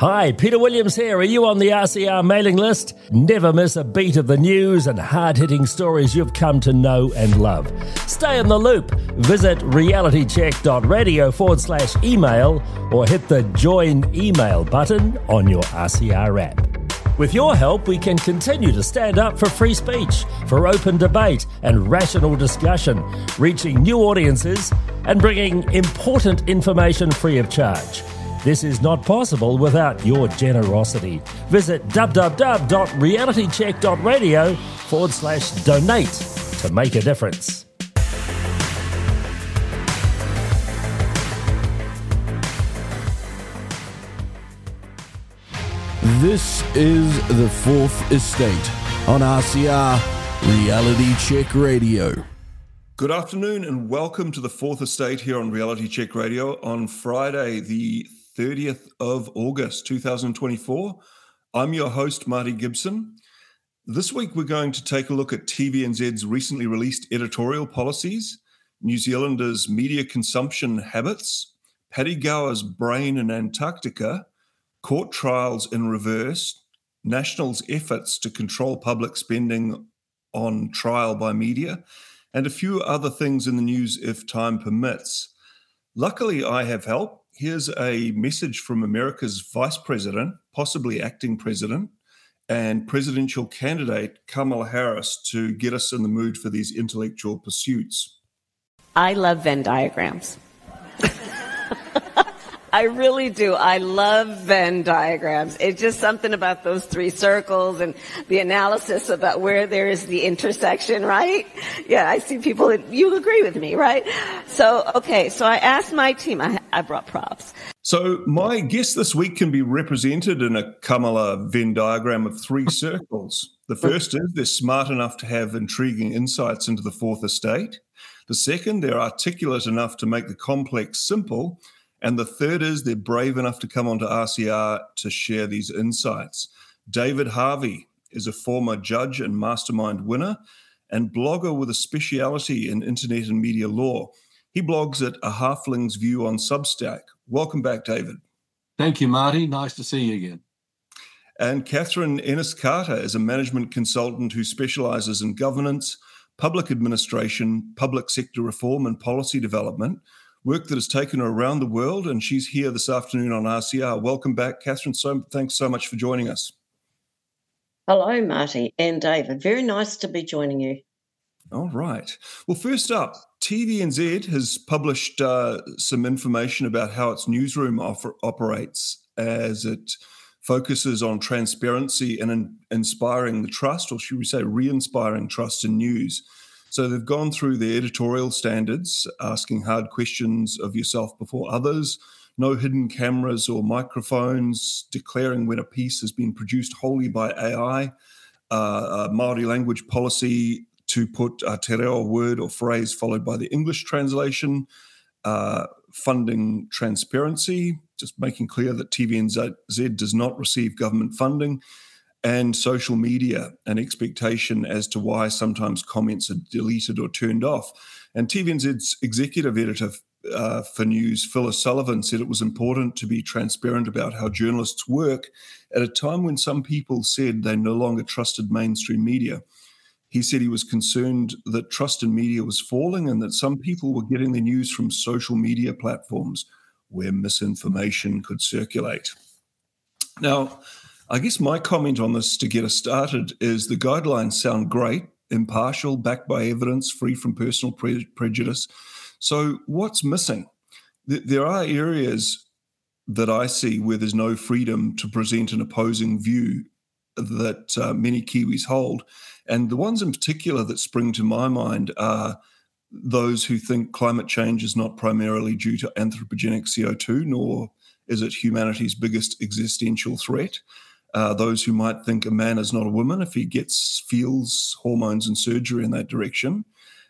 Hi, Peter Williams here. Are you on the RCR mailing list? Never miss a beat of the news and hard-hitting stories you've come to know and love. Stay in the loop. Visit realitycheck.radio/email or hit the join email button on your RCR app. With your help, we can continue to stand up for free speech, for open debate and rational discussion, reaching new audiences and bringing important information free of charge. This is not possible without your generosity. Visit www.realitycheck.radio/donate to make a difference. This is The Fourth Estate on RCR Reality Check Radio. Good afternoon and welcome to The Fourth Estate here on Reality Check Radio on Friday, the 30th of August 2024. I'm your host, Marty Gibson. This week we're going to take a look at TVNZ's recently released editorial policies, New Zealanders' media consumption habits, Paddy Gower's brain in Antarctica, court trials in reverse, National's efforts to control public spending on trial by media, and a few other things in the news if time permits. Luckily, I have help. Here's a message from America's Vice President, possibly acting president, and presidential candidate Kamala Harris to get us in the mood for these intellectual pursuits. I love Venn diagrams. I really do. I love Venn diagrams. It's just something about those three circles and the analysis about where there is the intersection, right? Yeah, I see people that you agree with me, right? So I asked my team, I brought props. So my guest this week can be represented in a Kamala Venn diagram of three circles. The first is they're smart enough to have intriguing insights into the Fourth Estate. The second, they're articulate enough to make the complex simple. And the third is they're brave enough to come onto RCR to share these insights. David Harvey is a former judge and mastermind winner and blogger with a speciality in internet and media law. He blogs at A Halfling's View on Substack. Welcome back, David. Thank you, Marty. Nice to see you again. And Catherine Ennis-Carter is a management consultant who specialises in governance, public administration, public sector reform and policy development, work that has taken her around the world, and she's here this afternoon on RCR. Welcome back, Catherine. Thanks so much for joining us. Hello, Marty and David. Very nice to be joining you. All right. Well, first up, TVNZ has published some information about how its newsroom operates as it focuses on transparency and inspiring the trust, or should we say re-inspiring trust in news. So they've gone through the editorial standards, asking hard questions of yourself before others, no hidden cameras or microphones, declaring when a piece has been produced wholly by AI, a Māori language policy to put a te reo word or phrase followed by the English translation, funding transparency, just making clear that TVNZ does not receive government funding, and social media, an expectation as to why sometimes comments are deleted or turned off. And TVNZ's executive editor for news, Phyllis Sullivan, said it was important to be transparent about how journalists work at a time when some people said they no longer trusted mainstream media. He said he was concerned that trust in media was falling and that some people were getting their news from social media platforms where misinformation could circulate. Now, I guess my comment on this to get us started is the guidelines sound great, impartial, backed by evidence, free from personal prejudice. So what's missing? There are areas that I see where there's no freedom to present an opposing view that many Kiwis hold. And the ones in particular that spring to my mind are those who think climate change is not primarily due to anthropogenic CO2, nor is it humanity's biggest existential threat. Those who might think a man is not a woman if he feels hormones and surgery in that direction.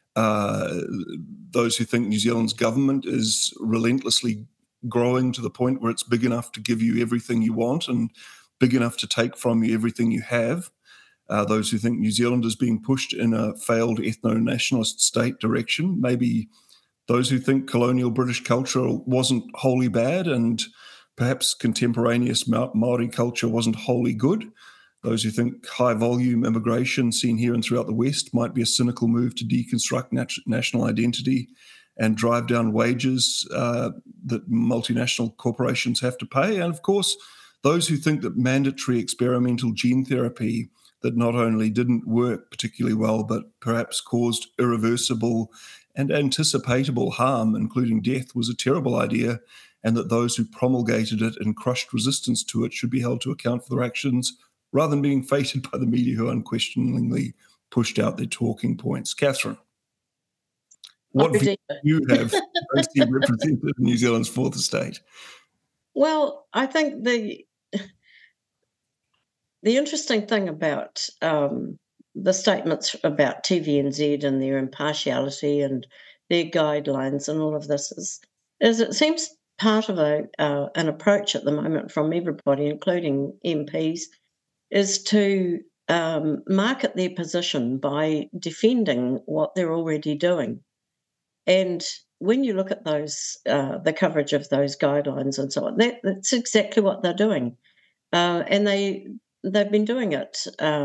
Those who think New Zealand's government is relentlessly growing to the point where it's big enough to give you everything you want and big enough to take from you everything you have. Those who think New Zealand is being pushed in a failed ethno-nationalist state direction. Maybe those who think colonial British culture wasn't wholly bad and perhaps contemporaneous Māori culture wasn't wholly good. Those who think high-volume immigration seen here and throughout the West might be a cynical move to deconstruct national identity and drive down wages that multinational corporations have to pay. And, of course, those who think that mandatory experimental gene therapy that not only didn't work particularly well, but perhaps caused irreversible and anticipatable harm, including death, was a terrible idea, and that those who promulgated it and crushed resistance to it should be held to account for their actions rather than being feted by the media who unquestioningly pushed out their talking points. Catherine, what view do you have represented in New Zealand's fourth estate? Well, I think the interesting thing about the statements about TVNZ and their impartiality and their guidelines and all of this is it seems part of an approach at the moment from everybody, including MPs, is to market their position by defending what they're already doing. And when you look at those, the coverage of those guidelines and so on, that's exactly what they're doing. And they've been doing it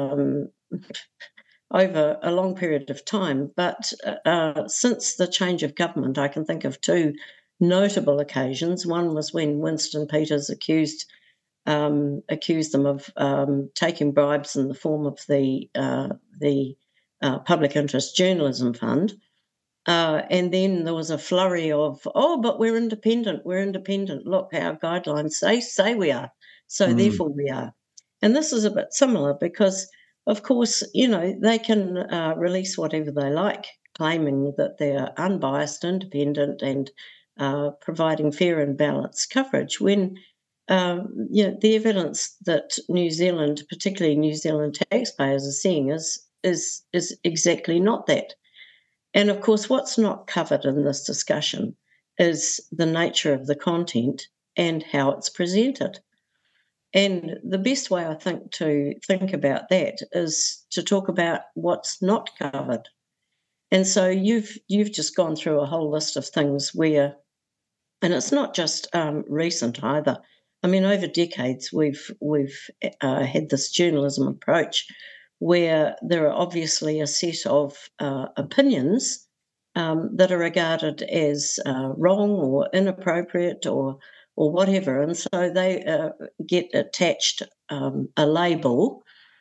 over a long period of time. But since the change of government, I can think of two notable occasions. One was when Winston Peters accused them of taking bribes in the form of the Public Interest Journalism Fund. And then there was a flurry of, but we're independent. Look, our guidelines say we are, so therefore we are. And this is a bit similar because, of course, they can release whatever they like, claiming that they're unbiased, independent, and providing fair and balanced coverage when the evidence that New Zealand, particularly New Zealand taxpayers, are seeing is exactly not that. And of course, what's not covered in this discussion is the nature of the content and how it's presented. And the best way, I think, to think about that is to talk about what's not covered. And so you've just gone through a whole list of things where, and it's not just recent either. I mean, over decades, we've had this journalism approach where there are obviously a set of opinions that are regarded as wrong or inappropriate or whatever, and so they get attached a label.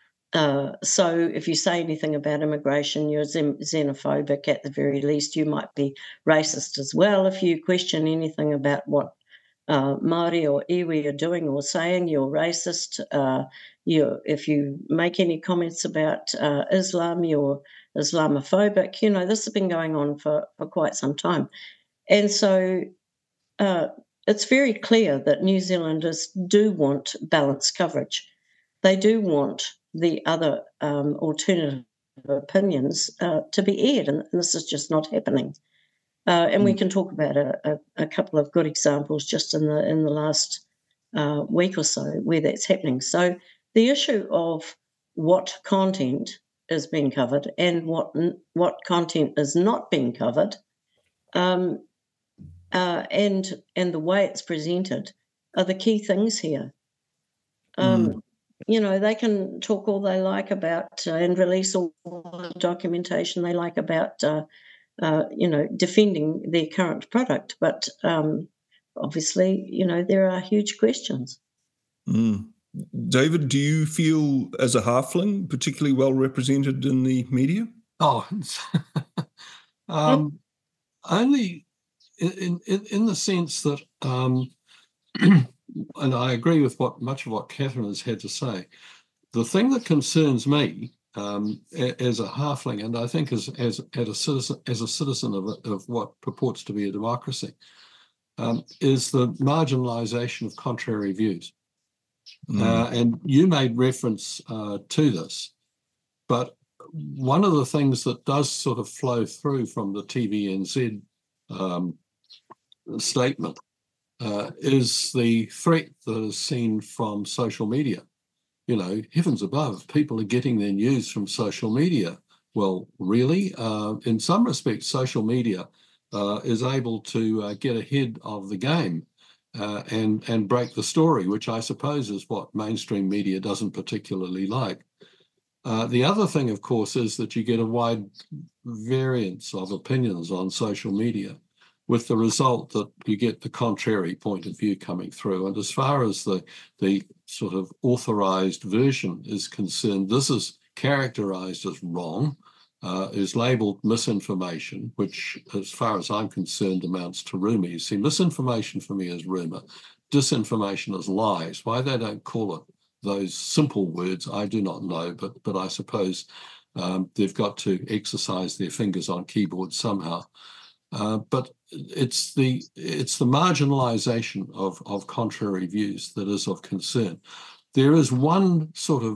So if you say anything about immigration, you're xenophobic at the very least. You might be racist as well. If you question anything about what Māori or iwi are doing or saying, you're racist. If you make any comments about Islam, you're Islamophobic. This has been going on for quite some time. And so it's very clear that New Zealanders do want balanced coverage. They do want the other alternative opinions to be aired, and this is just not happening. And we can talk about a couple of good examples just in the last week or so where that's happening. So the issue of what content is being covered and what content is not being covered, and the way it's presented are the key things here. They can talk all they like about and release all the documentation they like about defending their current product. But obviously, there are huge questions. David, do you feel as a halfling particularly well represented in the media? Only in the sense that, and I agree with much of what Catherine has had to say. The thing that concerns me as a halfling, and I think as a citizen of what purports to be a democracy, is the marginalisation of contrary views. And you made reference to this, but one of the things that does sort of flow through from the TVNZ statement is the threat that is seen from social media. Heavens above, people are getting their news from social media. Well, really? In some respects, social media is able to get ahead of the game and break the story, which I suppose is what mainstream media doesn't particularly like. The other thing, of course, is that you get a wide variance of opinions on social media, with the result that you get the contrary point of view coming through. And as far as the sort of authorized version is concerned, this is characterized as wrong, is labeled misinformation, which, as far as I'm concerned, amounts to rumour. You see, misinformation for me is rumour. Disinformation is lies. Why they don't call it those simple words, I do not know, but I suppose they've got to exercise their fingers on keyboards somehow. But it's the marginalisation of contrary views that is of concern. There was one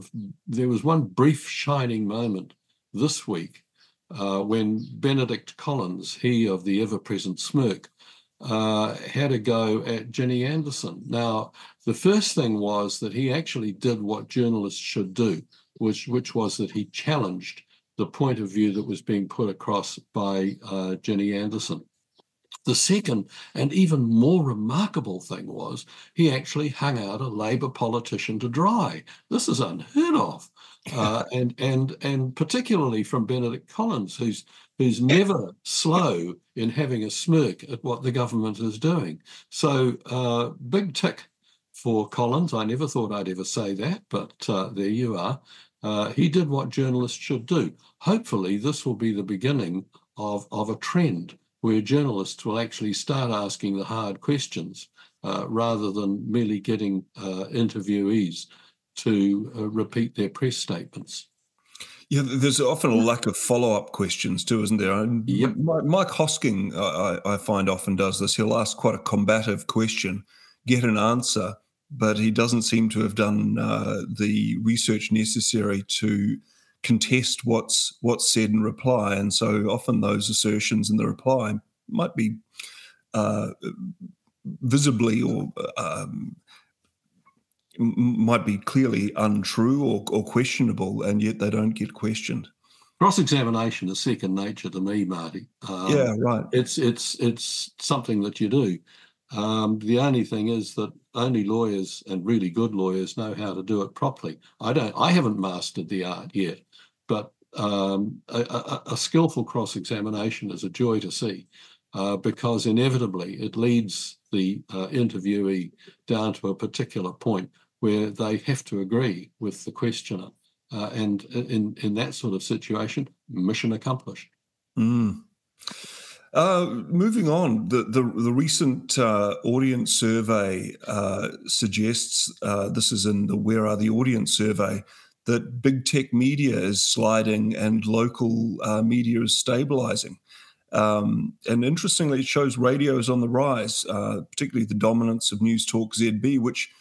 brief shining moment this week when Benedict Collins, he of the ever-present smirk, had a go at Ginny Anderson. Now, the first thing was that he actually did what journalists should do, which was that he challenged the point of view that was being put across by Ginny Anderson. The second and even more remarkable thing was he actually hung out a Labour politician to dry. This is unheard of, and particularly from Benedict Collins, who's never slow in having a smirk at what the government is doing. So big tick for Collins. I never thought I'd ever say that, but there you are. He did what journalists should do. Hopefully, this will be the beginning of a trend where journalists will actually start asking the hard questions rather than merely getting interviewees to repeat their press statements. Yeah, there's often a lack of follow-up questions too, isn't there? Yep. Mike Hosking, I find, often does this. He'll ask quite a combative question, get an answer, but he doesn't seem to have done the research necessary to contest what's said in reply. And so often those assertions in the reply might be visibly or might be clearly untrue or questionable, and yet they don't get questioned. Cross-examination is second nature to me, Marty. Yeah, right. It's something that you do. The only thing is that only lawyers and really good lawyers know how to do it properly. I haven't mastered the art yet, but a skillful cross-examination is a joy to see because inevitably it leads the interviewee down to a particular point where they have to agree with the questioner. And in that sort of situation, mission accomplished. Mm. Moving on, the recent audience survey suggests, this is in the Where Are the Audience survey, that big tech media is sliding and local media is stabilizing. And interestingly, it shows radio is on the rise, particularly the dominance of News Talk ZB, which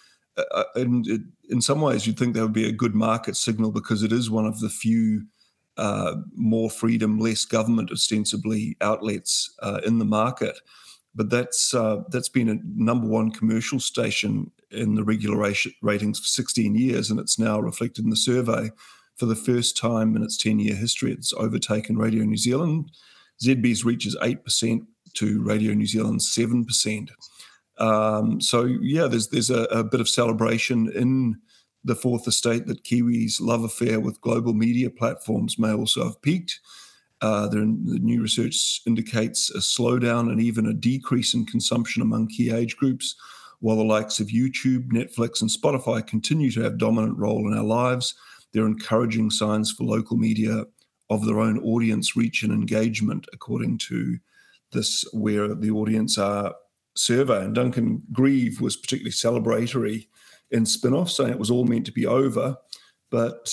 in some ways you'd think that would be a good market signal because it is one of the few more freedom, less government, ostensibly, outlets in the market. But that's been a number one commercial station in the regular ratings for 16 years, and it's now reflected in the survey for the first time in its 10-year history. It's overtaken Radio New Zealand. ZB's reach is 8% to Radio New Zealand's 7%. So, yeah, there's a bit of celebration in the fourth estate that Kiwis' love affair with global media platforms may also have peaked. The new research indicates a slowdown and even a decrease in consumption among key age groups, while the likes of YouTube, Netflix, and Spotify continue to have a dominant role in our lives. They're encouraging signs for local media of their own audience reach and engagement, according to this Where the Audience Are survey. And Duncan Grieve was particularly celebratory in Spin-Off, saying it was all meant to be over. But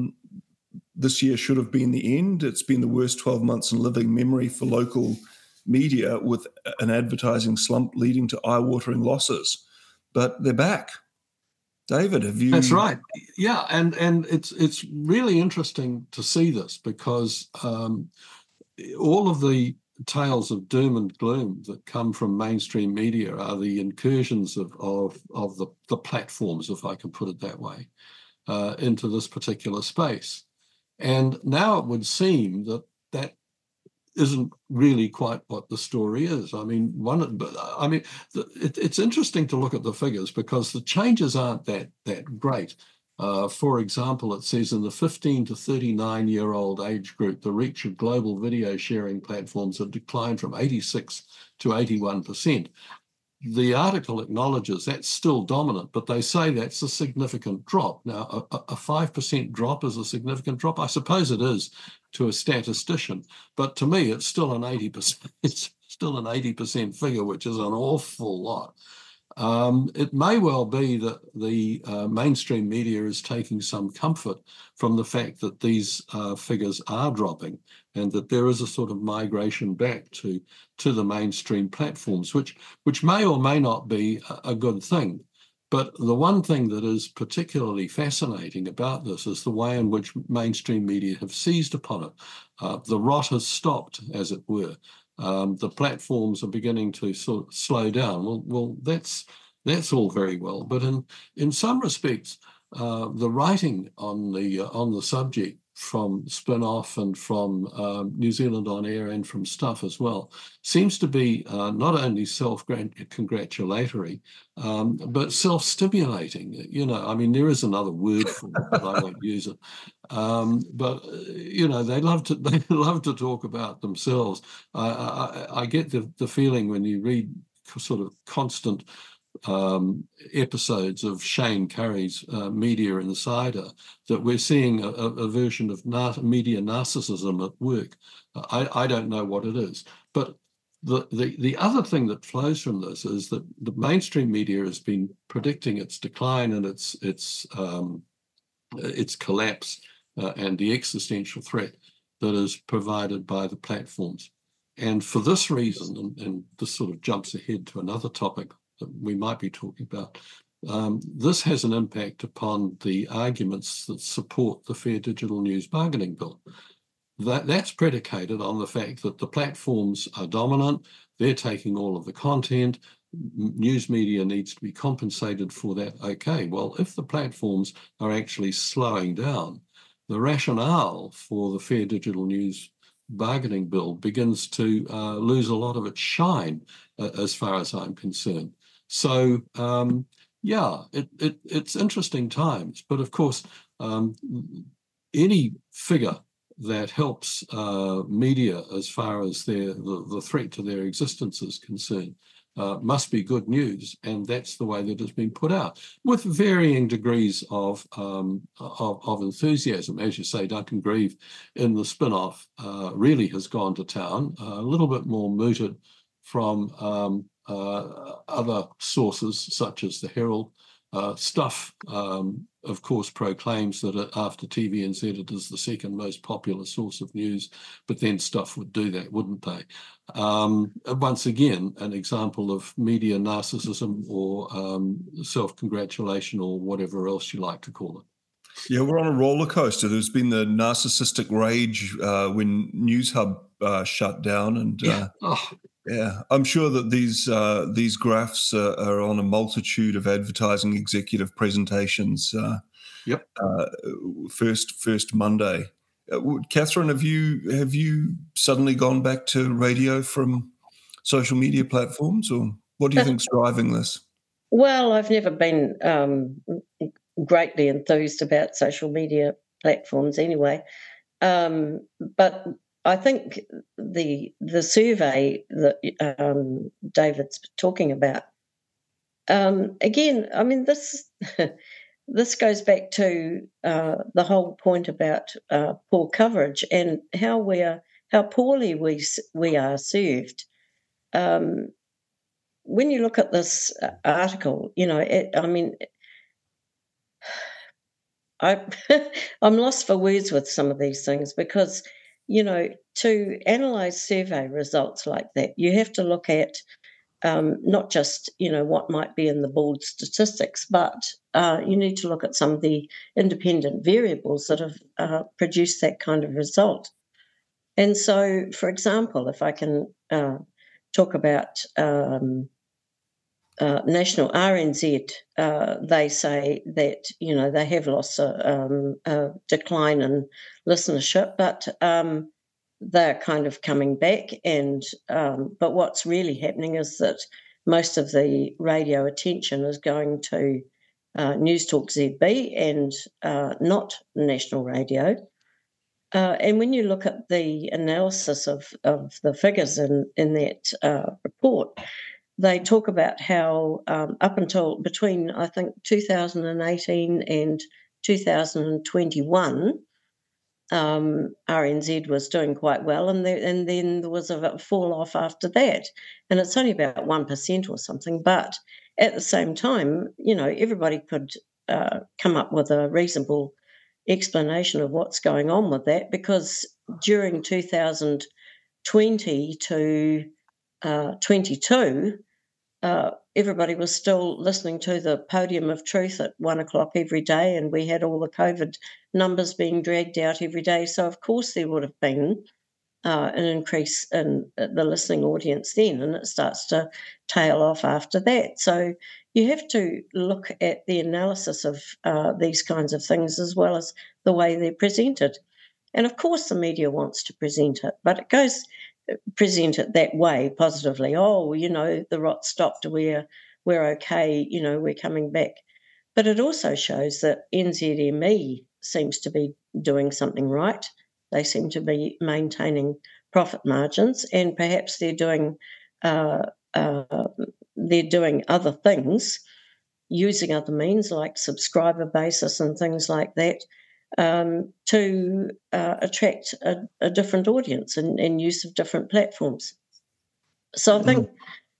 this year should have been the end. It's been the worst 12 months in living memory for local media, with an advertising slump leading to eye-watering losses. But they're back. David, have you... That's right. Yeah, and it's really interesting to see this because all of the tales of doom and gloom that come from mainstream media are the incursions of the platforms, if I can put it that way, into this particular space. And now it would seem that isn't really quite what the story is. I mean, it's interesting to look at the figures because the changes aren't that great. For example, it says in the 15 to 39-year-old age group, the reach of global video sharing platforms had declined from 86 to 81%. The article acknowledges that's still dominant, but they say that's a significant drop. Now, a 5% drop is a significant drop. I suppose it is to a statistician, but to me, it's still an 80%. It's still an 80% figure, which is an awful lot. It may well be that the mainstream media is taking some comfort from the fact that these figures are dropping and that there is a sort of migration back to the mainstream platforms, which may or may not be a good thing. But the one thing that is particularly fascinating about this is the way in which mainstream media have seized upon it. The rot has stopped, as it were. The platforms are beginning to sort of slow down. Well, that's all very well, but in some respects, the writing on the subject from Spin-Off and from New Zealand On Air and from Stuff as well seems to be not only self-congratulatory, but self-stimulating. You know, I mean, there is another word for it, but I won't use it. But you know, they love to talk about themselves. I get the feeling when you read sort of constant episodes of Shane Curry's Media Insider that we're seeing a version of media narcissism at work. I don't know what it is, but the other thing that flows from this is that the mainstream media has been predicting its decline and its collapse and the existential threat that is provided by the platforms. And for this reason, and this sort of jumps ahead to another topic that we might be talking about, this has an impact upon the arguments that support the Fair Digital News Bargaining Bill. That's predicated on the fact that the platforms are dominant, they're taking all of the content, news media needs to be compensated for that. Okay, well, if the platforms are actually slowing down, the rationale for the Fair Digital News Bargaining Bill begins to lose a lot of its shine, as far as I'm concerned. So, yeah, it's interesting times. But of course, any figure that helps media as far as the threat to their existence is concerned must be good news, and that's the way that it's been put out, with varying degrees of enthusiasm. As you say, Duncan Grieve in the Spin-Off really has gone to town, a little bit more mooted from other sources such as the Herald. Stuff, of course, proclaims that after TVNZ it is the second most popular source of news, but then Stuff would do that, wouldn't they? Once again, an example of media narcissism or self-congratulation or whatever else you like to call it. Yeah, we're on a roller coaster. There's been the narcissistic rage when Newshub shut down, and yeah, I'm sure that these graphs are on a multitude of advertising executive presentations. Yep. First Monday. Catherine, have you suddenly gone back to radio from social media platforms, or what do you think's driving this? Well, I've never been greatly enthused about social media platforms anyway, but I think the survey that David's talking about, again, I mean, this this goes back to the whole point about poor coverage and how poorly we are served. When you look at this article, you know, I'm lost for words with some of these things because, you know, to analyse survey results like that, you have to look at not just, you know, what might be in the board statistics, but you need to look at some of the independent variables that have produced that kind of result. And so, for example, if I can talk about National RNZ, they say that, you know, they have lost a decline in listenership, but they're kind of coming back, and but what's really happening is that most of the radio attention is going to News Talk ZB and not national radio. And when you look at the analysis of the figures in that report, they talk about how up until between, I think, 2018 and 2021, RNZ was doing quite well, and then there was a fall off after that, and it's only about 1% or something. But at the same time, everybody could come up with a reasonable explanation of what's going on with that, because during 2020 to 22, everybody was still listening to the Podium of Truth at 1:00 every day, and we had all the COVID numbers being dragged out every day. So, of course, there would have been an increase in the listening audience then, and it starts to tail off after that. So you have to look at the analysis of these kinds of things as well as the way they're presented. And, of course, the media wants to present it, but it goes present it that way positively. Oh, the rot stopped, we're okay, we're coming back. But it also shows that NZME seems to be doing something right. They seem to be maintaining profit margins, and perhaps they're doing other things, using other means like subscriber basis and things like that, to attract a different audience and use of different platforms. So I think,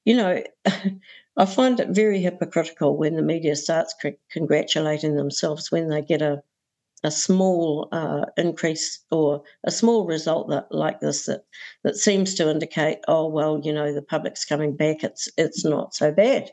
I find it very hypocritical when the media starts congratulating themselves when they get a small increase or a small result like this that seems to indicate, oh, well, the public's coming back, it's not so bad.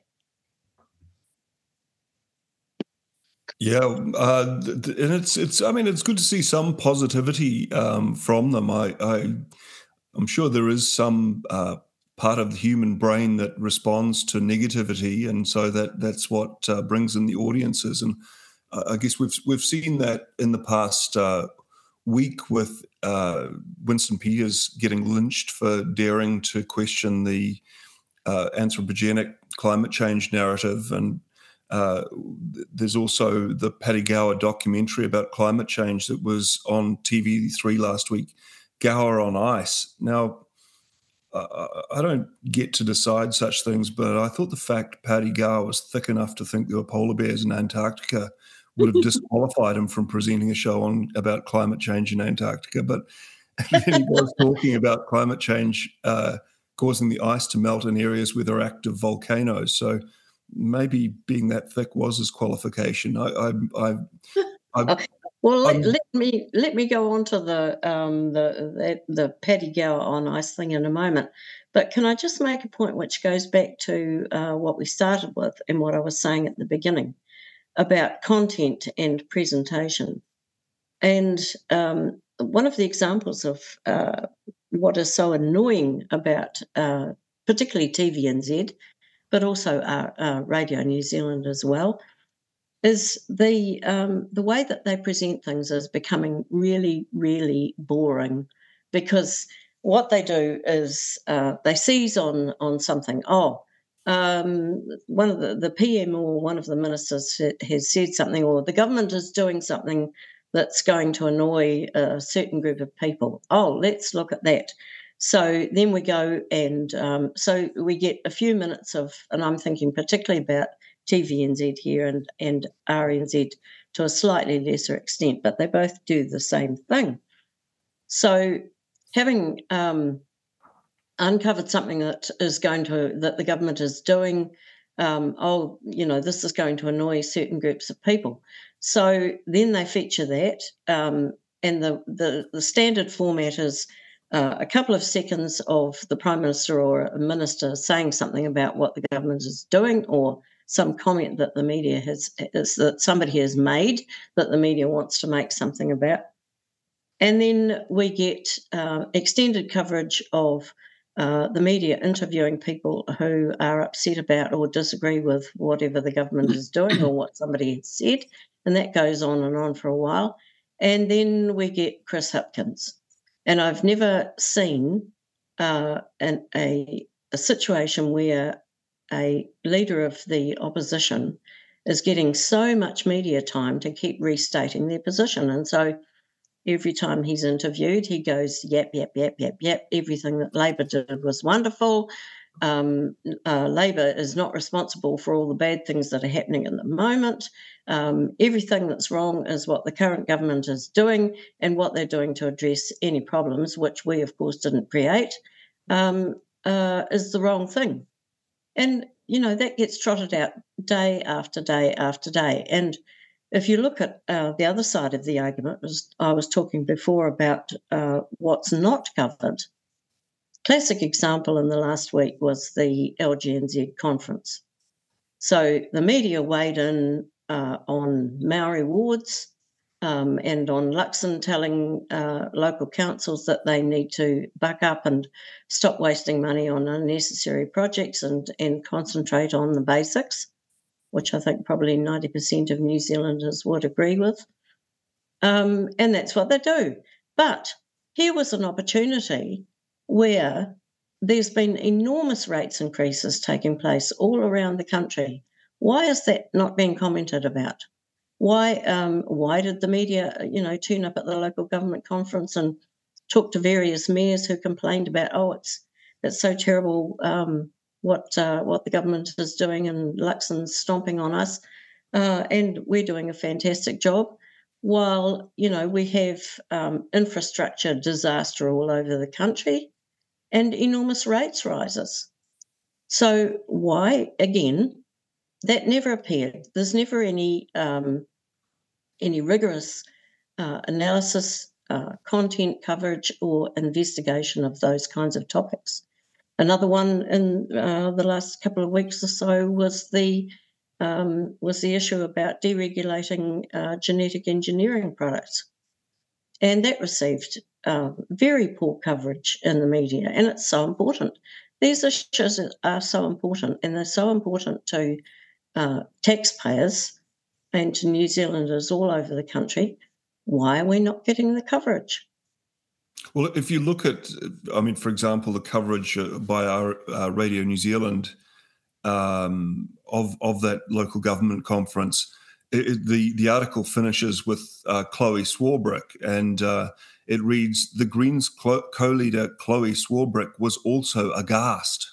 Yeah, and it's. I mean, it's good to see some positivity from them. I'm sure there is some part of the human brain that responds to negativity, and so that's what brings in the audiences. And I guess we've seen that in the past week with Winston Peters getting lynched for daring to question the anthropogenic climate change narrative, and there's also the Paddy Gower documentary about climate change that was on TV3 last week, Gower on Ice. Now, I don't get to decide such things, but I thought the fact Paddy Gower was thick enough to think there were polar bears in Antarctica would have disqualified him from presenting a show about climate change in Antarctica. But then he was talking about climate change causing the ice to melt in areas where there are active volcanoes. So maybe being that thick was his qualification. Well, let me go on to the Paddy Gower on Ice thing in a moment. But can I just make a point which goes back to what we started with and what I was saying at the beginning about content and presentation? And one of the examples of what is so annoying about particularly TVNZ, but also Radio New Zealand as well, is the way that they present things is becoming really, really boring, because what they do is they seize on something. One of the PM or one of the ministers has said something, or the government is doing something that's going to annoy a certain group of people. Oh, let's look at that. So then we go and so we get a few minutes of, and I'm thinking particularly about TVNZ here and RNZ to a slightly lesser extent, but they both do the same thing. So having uncovered something that the government is doing, this is going to annoy certain groups of people. So then they feature that, and the standard format is a couple of seconds of the Prime Minister or a minister saying something about what the government is doing, or some comment that the media that somebody has made that the media wants to make something about. And then we get extended coverage of the media interviewing people who are upset about or disagree with whatever the government is doing or what somebody has said, and that goes on and on for a while. And then we get Chris Hipkins. And I've never seen a situation where a leader of the opposition is getting so much media time to keep restating their position. And so every time he's interviewed, he goes, yap, yap, yap, yap, yap. Everything that Labor did was wonderful. Labor is not responsible for all the bad things that are happening at the moment. Everything that's wrong is what the current government is doing and what they're doing to address any problems, which we, of course, didn't create, is the wrong thing. And, that gets trotted out day after day after day. And if you look at the other side of the argument, I was talking before about what's not covered. Classic example in the last week was the LGNZ conference. So the media weighed in on Maori wards and on Luxon telling local councils that they need to buck up and stop wasting money on unnecessary projects and concentrate on the basics, which I think probably 90% of New Zealanders would agree with. And that's what they do. But here was an opportunity where there's been enormous rates increases taking place all around the country. Why is that not being commented about? Why did the media, tune up at the local government conference and talk to various mayors who complained about, it's so terrible what the government is doing and Luxon's stomping on us, and we're doing a fantastic job, while, we have infrastructure disaster all over the country and enormous rates rises. So why, again, that never appeared. There's never any rigorous analysis, content coverage, or investigation of those kinds of topics. Another one in the last couple of weeks or so was the issue about deregulating genetic engineering products, and that received very poor coverage in the media. And it's so important. These issues are so important, and they're so important to taxpayers and to New Zealanders all over the country. Why are we not getting the coverage? Well, if you look at, for example, the coverage by our Radio New Zealand of that local government conference, the article finishes with Chloe Swarbrick, and it reads, "The Greens co-leader Chloe Swarbrick was also aghast."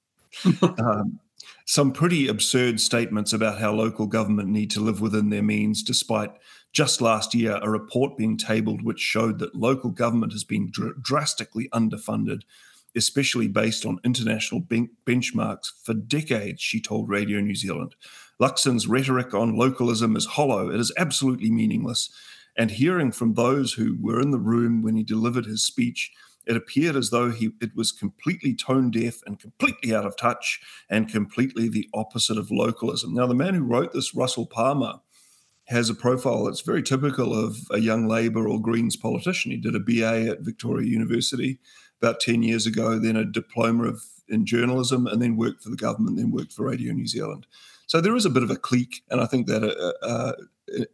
Some pretty absurd statements about how local government need to live within their means, despite just last year a report being tabled which showed that local government has been drastically underfunded, especially based on international benchmarks for decades, she told Radio New Zealand. Luxon's rhetoric on localism is hollow. It is absolutely meaningless. And hearing from those who were in the room when he delivered his speech, it appeared as though it was completely tone deaf and completely out of touch and completely the opposite of localism. Now, the man who wrote this, Russell Palmer, has a profile that's very typical of a young Labour or Greens politician. He did a BA at Victoria University about 10 years ago, then a diploma in journalism, and then worked for the government, then worked for Radio New Zealand. So there is a bit of a clique, and I think that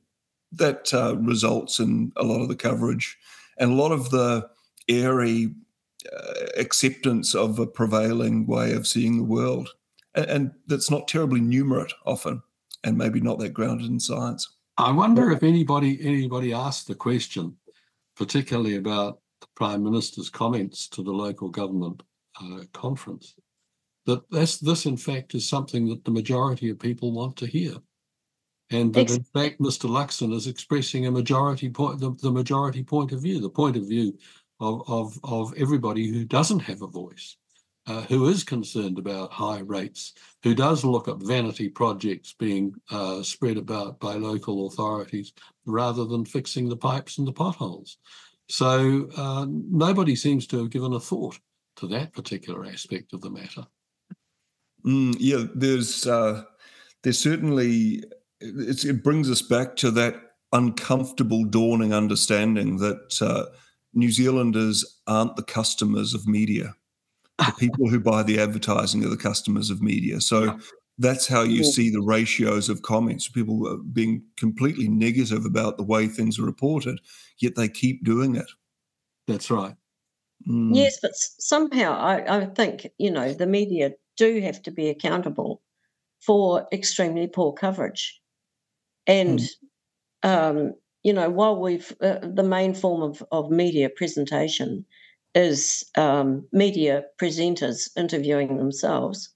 results in a lot of the coverage and a lot of the airy acceptance of a prevailing way of seeing the world. And that's not terribly numerate often, and maybe not that grounded in science. I wonder if anybody asked the question, particularly about the Prime Minister's comments to the local government conference, that this in fact is something that the majority of people want to hear. And that in fact Mr. Luxon is expressing a majority point, the majority point of view, the point of view of everybody who doesn't have a voice, who is concerned about high rates, who does look at vanity projects being spread about by local authorities rather than fixing the pipes and the potholes. So nobody seems to have given a thought to that particular aspect of the matter. Yeah, there's certainly, it brings us back to that uncomfortable dawning understanding that New Zealanders aren't the customers of media. The people who buy the advertising are the customers of media. So that's how you see the ratios of comments, people being completely negative about the way things are reported, yet they keep doing it. That's right. Yes, but somehow I think, the media do have to be accountable for extremely poor coverage. And, while the main form of media presentation is media presenters interviewing themselves,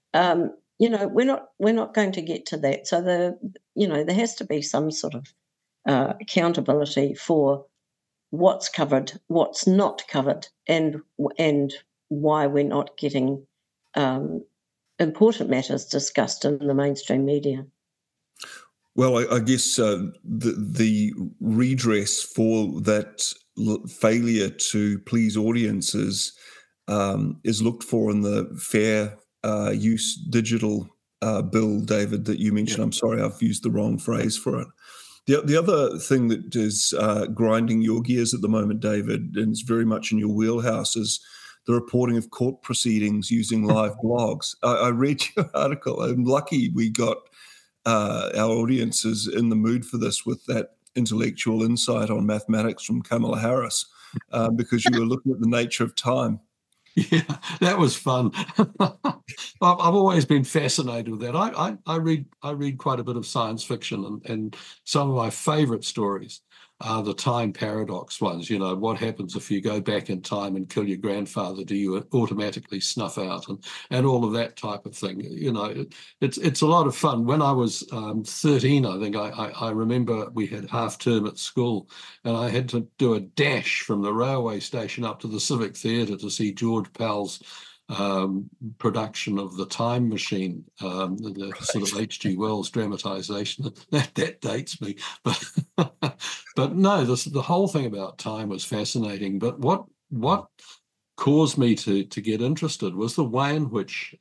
we're not going to get to that. So there has to be some sort of accountability for what's covered, what's not covered, and why we're not getting important matters discussed in the mainstream media. Well, I guess the redress for that failure to please audiences is looked for in the fair use digital bill, David, that you mentioned. Yeah. I'm sorry, I've used the wrong phrase for it. The other thing that is grinding your gears at the moment, David, and it's very much in your wheelhouse, is the reporting of court proceedings using live blogs. I read your article. I'm lucky we got our audiences in the mood for this with that intellectual insight on mathematics from Kamala Harris, because you were looking at the nature of time. Yeah, that was fun. I've always been fascinated with that. I read quite a bit of science fiction, and some of my favourite stories are the time paradox ones. What happens if you go back in time and kill your grandfather? Do you automatically snuff out, and all of that type of thing? It's a lot of fun. When I was 13, I think I remember we had half term at school, and I had to do a dash from the railway station up to the Civic Theatre to see George Powell's production of The Time Machine, the sort of H.G. Wells dramatisation. That dates me, but no, the whole thing about time was fascinating. But what caused me to get interested was the way in which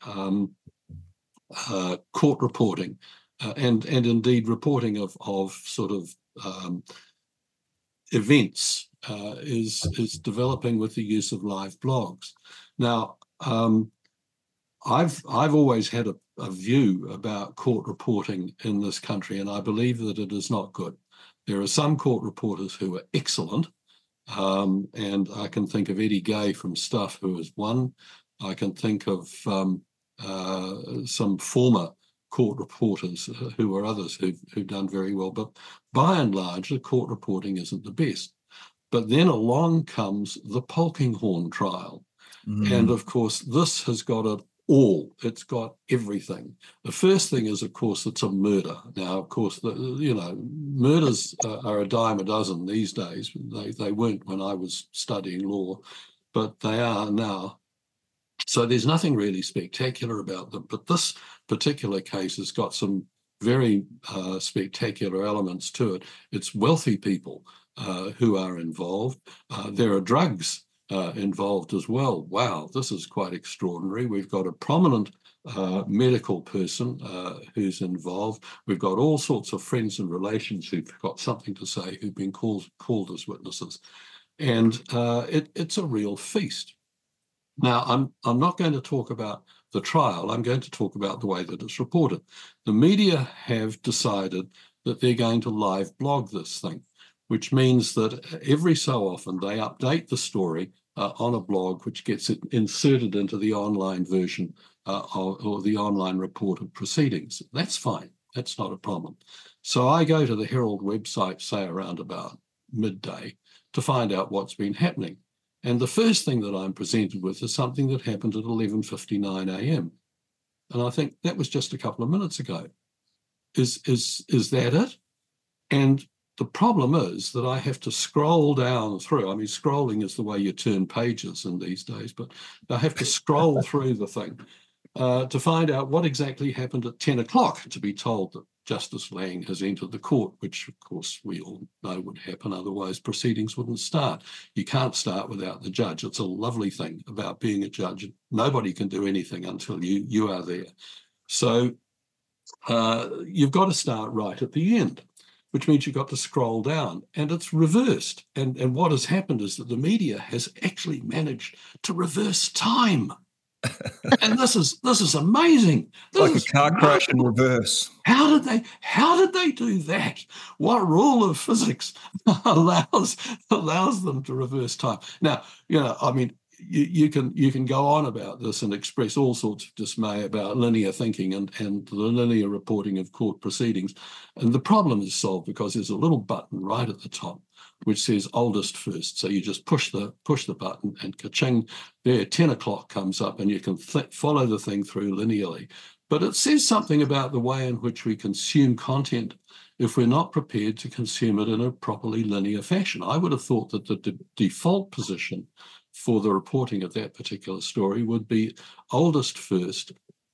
court reporting and indeed reporting of sort of events is developing with the use of live blogs. Now, I've always had a view about court reporting in this country, and I believe that it is not good. There are some court reporters who are excellent, and I can think of Eddie Gay from Stuff, who is one. I can think of some former court reporters who are others who've done very well. But by and large, the court reporting isn't the best. But then along comes the Polkinghorne trial. And of course, this has got it all. It's got everything. The first thing is, of course, it's a murder. Now, of course, murders are a dime a dozen these days. They weren't when I was studying law, but they are now. So there's nothing really spectacular about them. But this particular case has got some very spectacular elements to it. It's wealthy people who are involved. There are drugs involved as well. Wow, this is quite extraordinary. We've got a prominent medical person who's involved. We've got all sorts of friends and relations who've got something to say, who've been called as witnesses. And it's a real feast. Now, I'm not going to talk about the trial. I'm going to talk about the way that it's reported. The media have decided that they're going to live blog this thing, which means that every so often they update the story on a blog, which gets it inserted into the online version or the online report of proceedings. That's fine. That's not a problem. So I go to the Herald website, say around about midday, to find out what's been happening. And the first thing that I'm presented with is something that happened at 11:59 a.m. And I think that was just a couple of minutes ago. Is that it? And the problem is that I have to scroll down through. I mean, scrolling is the way you turn pages in these days, but I have to scroll through the thing to find out what exactly happened at 10 o'clock, to be told that Justice Lang has entered the court, which, of course, we all know would happen. Otherwise, proceedings wouldn't start. You can't start without the judge. It's a lovely thing about being a judge. Nobody can do anything until you are there. So you've got to start right at the end, which means you've got to scroll down, and it's reversed. And what has happened is that the media has actually managed to reverse time. And this is amazing. Like a car crash in reverse. How did they do that? What rule of physics allows them to reverse time? Now, I mean, you can go on about this and express all sorts of dismay about linear thinking and the linear reporting of court proceedings. And the problem is solved because there's a little button right at the top which says oldest first. So you just push the button and ka-ching, there 10 o'clock comes up and you can follow the thing through linearly. But it says something about the way in which we consume content if we're not prepared to consume it in a properly linear fashion. I would have thought that the default position for the reporting of that particular story would be oldest first,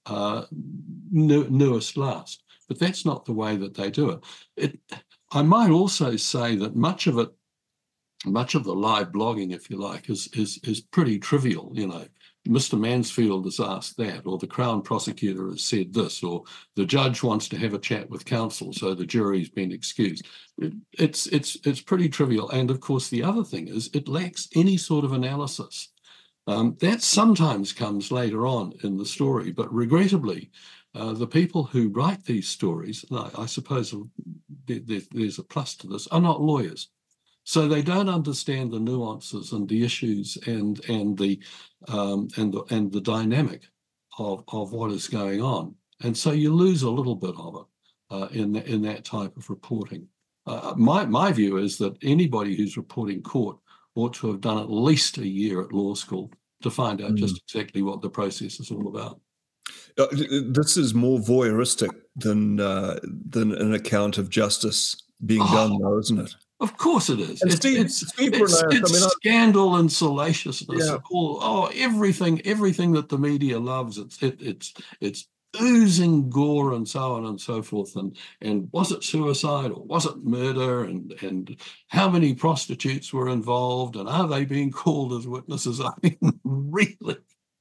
newest last. But that's not the way that they do it. I might also say that much of the live blogging, if you like, is pretty trivial. Mr. Mansfield has asked that, or the Crown prosecutor has said this, or the judge wants to have a chat with counsel, so the jury's been excused. It's pretty trivial. And of course, the other thing is it lacks any sort of analysis. That sometimes comes later on in the story, but regrettably, the people who write these stories, I suppose there's a plus to this, are not lawyers. So they don't understand the nuances and the issues and the dynamic of what is going on, and so you lose a little bit of it in that type of reporting. My view is that anybody who's reporting court ought to have done at least a year at law school to find out just exactly what the process is all about. This is more voyeuristic than an account of justice being done, though, isn't it? Of course it is. It's scandal and salaciousness. Yeah. Everything that the media loves. It's oozing gore and so on and so forth. And was it suicide or was it murder? And how many prostitutes were involved? And are they being called as witnesses? I mean, really.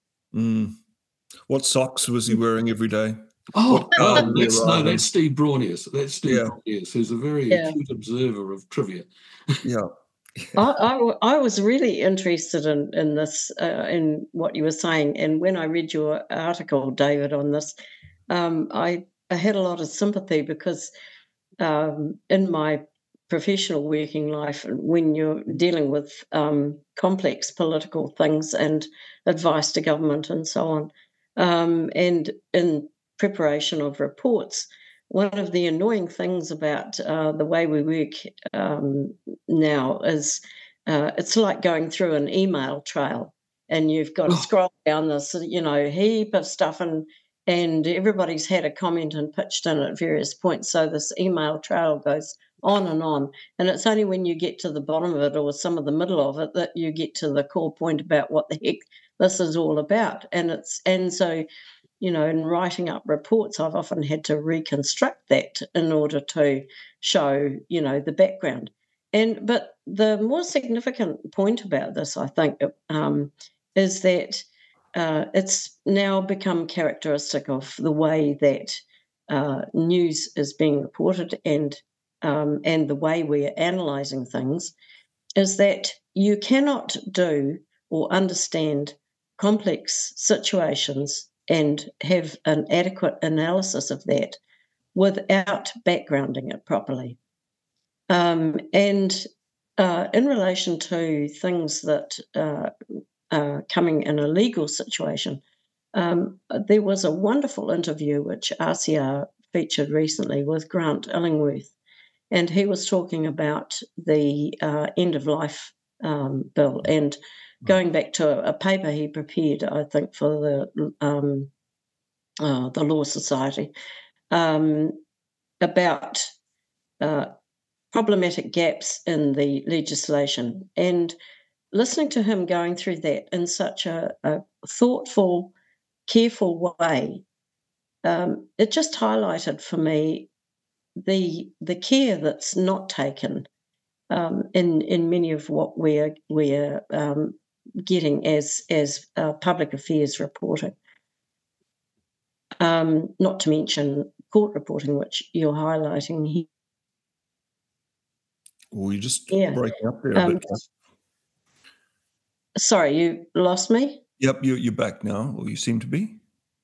What socks was he wearing every day? That's Steve Braunius. That's Steve Braunius, who's a very acute observer of trivia. Yeah. I was really interested in this, in what you were saying. And when I read your article, David, on this, I had a lot of sympathy because in my professional working life, when you're dealing with complex political things and advice to government and so on, and in preparation of reports, one of the annoying things about the way we work now is it's like going through an email trail, and you've got to scroll down this, heap of stuff, and everybody's had a comment and pitched in at various points. So this email trail goes on, and it's only when you get to the bottom of it or some of the middle of it that you get to the core point about what the heck this is all about. And so in writing up reports, I've often had to reconstruct that in order to show, the background. But the more significant point about this, I think, is that it's now become characteristic of the way that news is being reported and the way we're analysing things, is that you cannot do or understand complex situations and have an adequate analysis of that without backgrounding it properly. And in relation to things that are coming in a legal situation, there was a wonderful interview which RCR featured recently with Grant Illingworth, and he was talking about the end-of-life bill and going back to a paper he prepared, I think, for the Law Society about problematic gaps in the legislation. And listening to him going through that in such a thoughtful, careful way, it just highlighted for me the care that's not taken in many of what we're getting as public affairs reporting. Not to mention court reporting, which you're highlighting here. Well, you're just breaking up there a bit. Sorry, you lost me? Yep, you're back now, or you seem to be.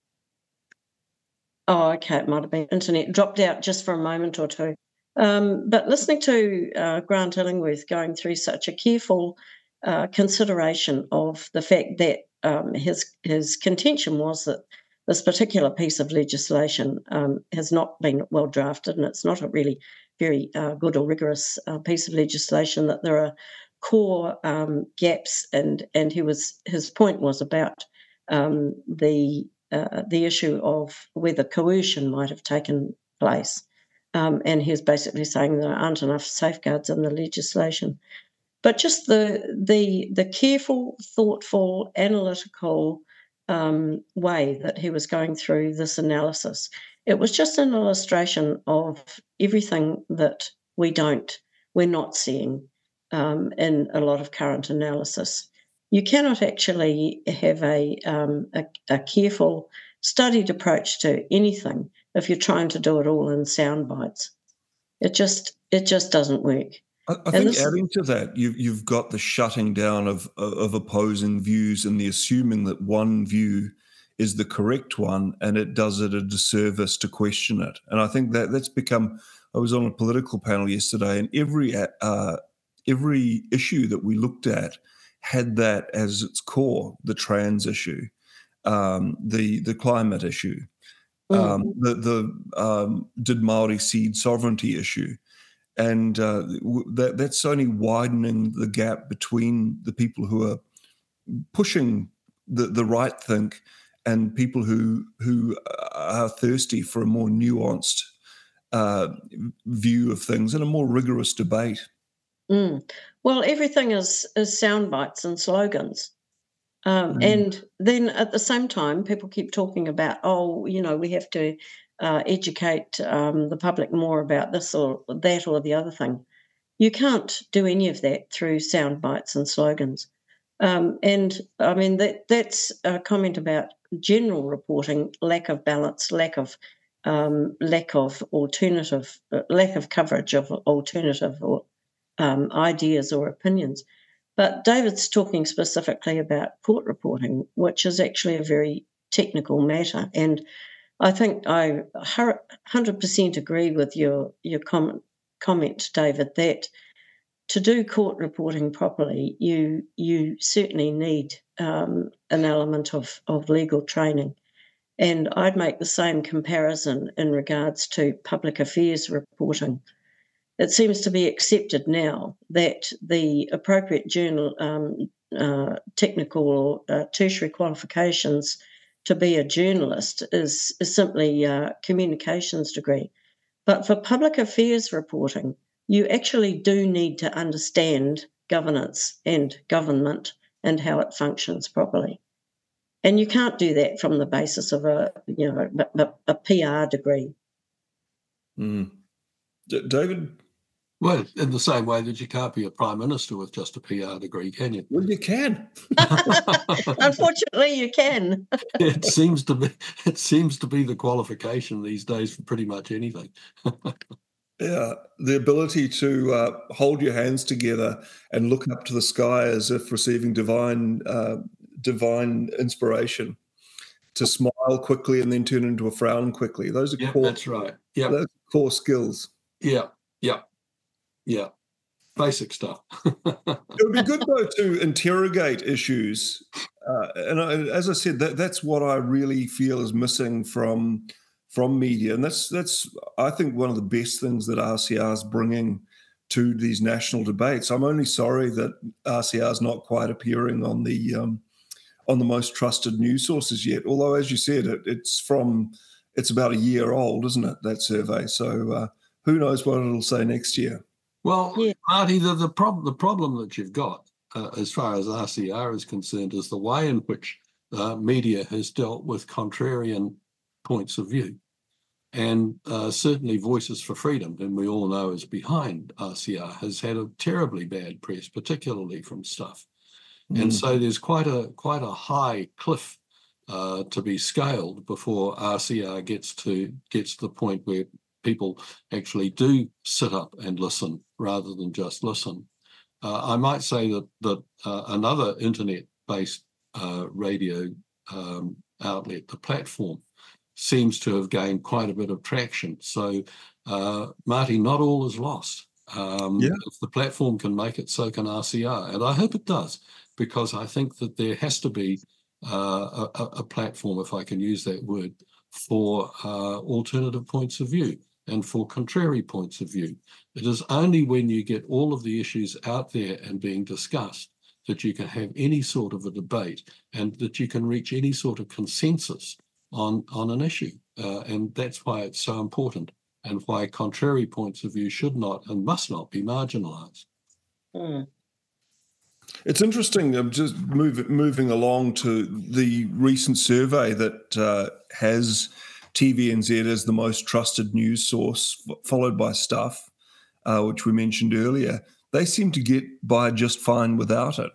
Oh, okay. It might have been internet dropped out just for a moment or two. But listening to Grant Illingworth going through such a careful consideration of the fact that his contention was that this particular piece of legislation has not been well drafted, and it's not a really very good or rigorous piece of legislation, that there are core gaps, and his point was about the issue of whether coercion might have taken place. And he's basically saying there aren't enough safeguards in the legislation. But just the careful, thoughtful, analytical way that he was going through this analysis, it was just an illustration of everything that we're not seeing in a lot of current analysis. You cannot actually have a careful, studied approach to anything if you're trying to do it all in sound bites. It just doesn't work. I think adding to that, you've got the shutting down of opposing views and the assuming that one view is the correct one, and it does it a disservice to question it. And I think that's become. I was on a political panel yesterday, and every issue that we looked at had that as its core: the trans issue, the climate issue, the did Maori cede sovereignty issue. And that's only widening the gap between the people who are pushing the right think and people who are thirsty for a more nuanced view of things and a more rigorous debate. Well, everything is sound bites and slogans. And then at the same time, people keep talking about, we have to educate the public more about this or that or the other thing. You can't do any of that through sound bites and slogans. And I mean, that's a comment about general reporting, lack of balance, lack of alternative, lack of coverage of alternative or ideas or opinions. But David's talking specifically about court reporting, which is actually a very technical matter. And I think I 100% agree with your comment, David, that to do court reporting properly, you certainly need an element of legal training. And I'd make the same comparison in regards to public affairs reporting. It seems to be accepted now that the appropriate technical or tertiary qualifications to be a journalist is simply a communications degree. But for public affairs reporting, you actually do need to understand governance and government and how it functions properly. And you can't do that from the basis of a PR degree. David? Well, in the same way that you can't be a prime minister with just a PR degree, can you? Well, you can. Unfortunately, you can. It seems to be the qualification these days for pretty much anything. Yeah, the ability to hold your hands together and look up to the sky as if receiving divine inspiration, to smile quickly and then turn into a frown quickly. Those are core. That's right. Yeah, those are core skills. Yeah. Basic stuff. It would be good, though, to interrogate issues. As I said, that's what I really feel is missing from media. And that's I think, one of the best things that RCR is bringing to these national debates. I'm only sorry that RCR is not quite appearing on the most trusted news sources yet. Although, as you said, it's about a year old, isn't it, that survey? So who knows what it'll say next year. Well, yeah. Marty, the problem that you've got as far as RCR is concerned is the way in which media has dealt with contrarian points of view. And certainly Voices for Freedom, and we all know is behind RCR, has had a terribly bad press, particularly from Stuff. And so there's quite a high cliff to be scaled before RCR gets to the point where people actually do sit up and listen rather than just listen. I might say that another internet-based radio outlet, the platform, seems to have gained quite a bit of traction. So, Marty, not all is lost. If the platform can make it, so can RCR. And I hope it does, because I think that there has to be a platform, if I can use that word, for alternative points of view and for contrary points of view. It is only when you get all of the issues out there and being discussed that you can have any sort of a debate and that you can reach any sort of consensus on an issue. And that's why it's so important, and why contrary points of view should not and must not be marginalised. Mm. It's interesting. I'm just moving along to the recent survey that has TVNZ as the most trusted news source, followed by Stuff, which we mentioned earlier. They seem to get by just fine without it.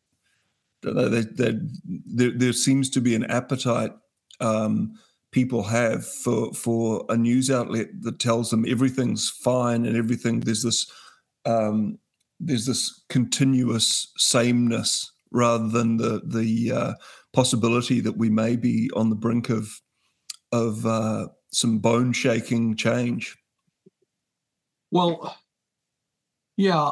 There seems to be an appetite people have for a news outlet that tells them everything's fine and everything. There's this continuous sameness, rather than the possibility that we may be on the brink of some bone-shaking change. Well, yeah,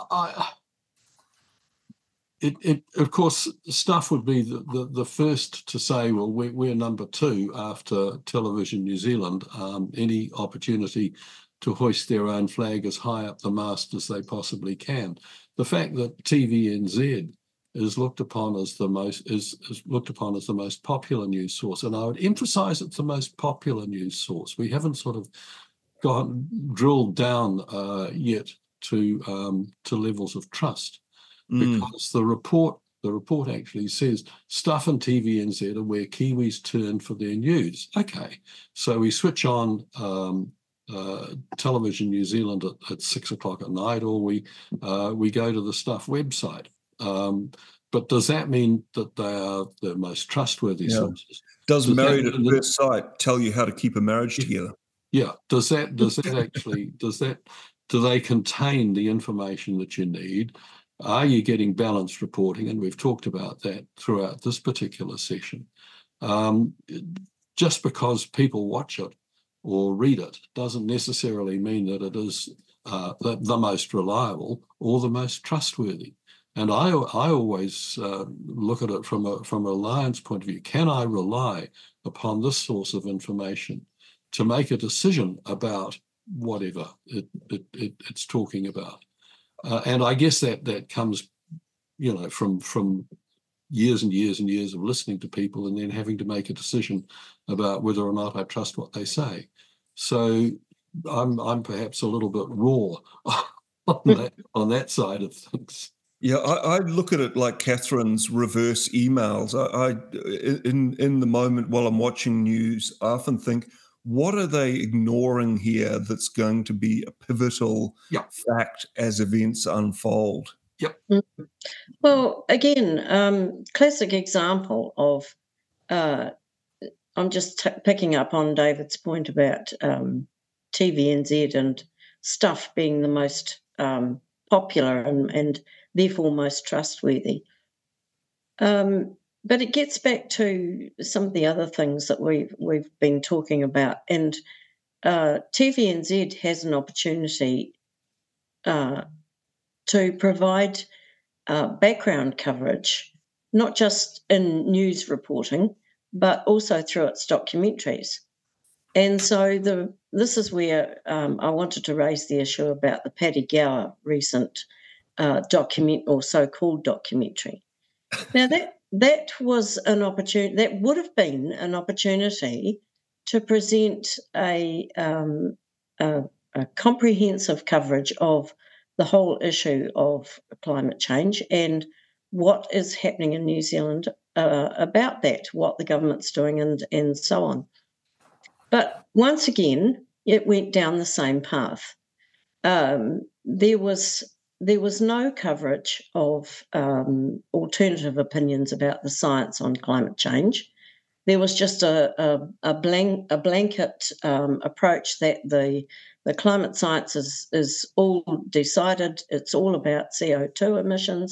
of course, Stuff would be the first to say, well, we're number 2 after Television New Zealand. Any opportunity to hoist their own flag as high up the mast as they possibly can. The fact that TVNZ is looked upon as the most popular news source, and I would emphasise it's the most popular news source. We haven't sort of drilled down yet to levels of trust, because the report actually says Stuff and TVNZ are where Kiwis turn for their news. Okay, so we switch on Television New Zealand at 6 o'clock at night, or we go to the Stuff website. But does that mean that they are the most trustworthy sources? Does Married at First Sight tell you how to keep a marriage together? Yeah. Do they contain the information that you need? Are you getting balanced reporting? And we've talked about that throughout this particular session. Just because people watch it or read it doesn't necessarily mean that it is the most reliable or the most trustworthy. And I always look at it from a Alliance point of view. Can I rely upon this source of information to make a decision about whatever it's talking about? And I guess that comes, from years and years and years of listening to people and then having to make a decision about whether or not I trust what they say. So I'm perhaps a little bit raw on that side of things. Yeah, I look at it like Catherine's reverse emails. In the moment while I'm watching news, I often think, what are they ignoring here that's going to be a pivotal fact as events unfold? Yep. Well, again, classic example of, I'm just picking up on David's point about TVNZ and Stuff being the most popular and therefore most trustworthy. But it gets back to some of the other things that we've been talking about, and TVNZ has an opportunity to provide background coverage, not just in news reporting, but also through its documentaries. And so this is where I wanted to raise the issue about the Paddy Gower recent so-called documentary. Now that was an opportunity, that would have been an opportunity to present a comprehensive coverage of the whole issue of climate change and what is happening in New Zealand about that, what the government's doing and so on. But once again, it went down the same path. There was no coverage of alternative opinions about the science on climate change. There was just a blanket approach that the climate science is all decided. It's all about CO2 emissions.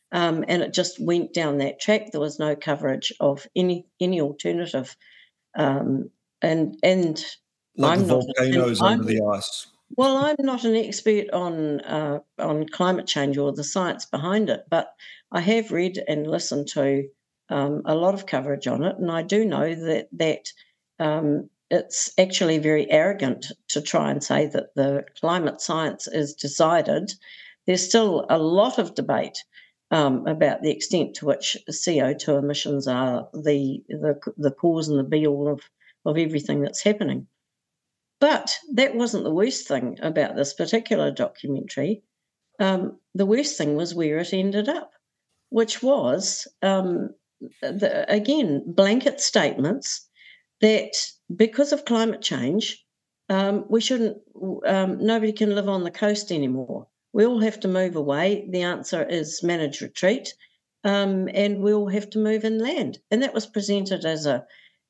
and it just went down that track. There was no coverage of any alternative, and like I'm the not volcanoes under the ice. well, I'm not an expert on climate change or the science behind it, but I have read and listened to a lot of coverage on it, and I do know that it's actually very arrogant to try and say that the climate science is decided. There's still a lot of debate about the extent to which CO2 emissions are the cause and the be-all of everything that's happening. But that wasn't the worst thing about this particular documentary. The worst thing was where it ended up, which was, again, blanket statements that because of climate change, we shouldn't, nobody can live on the coast anymore. We all have to move away. The answer is managed retreat, and we all have to move inland. And that was presented as a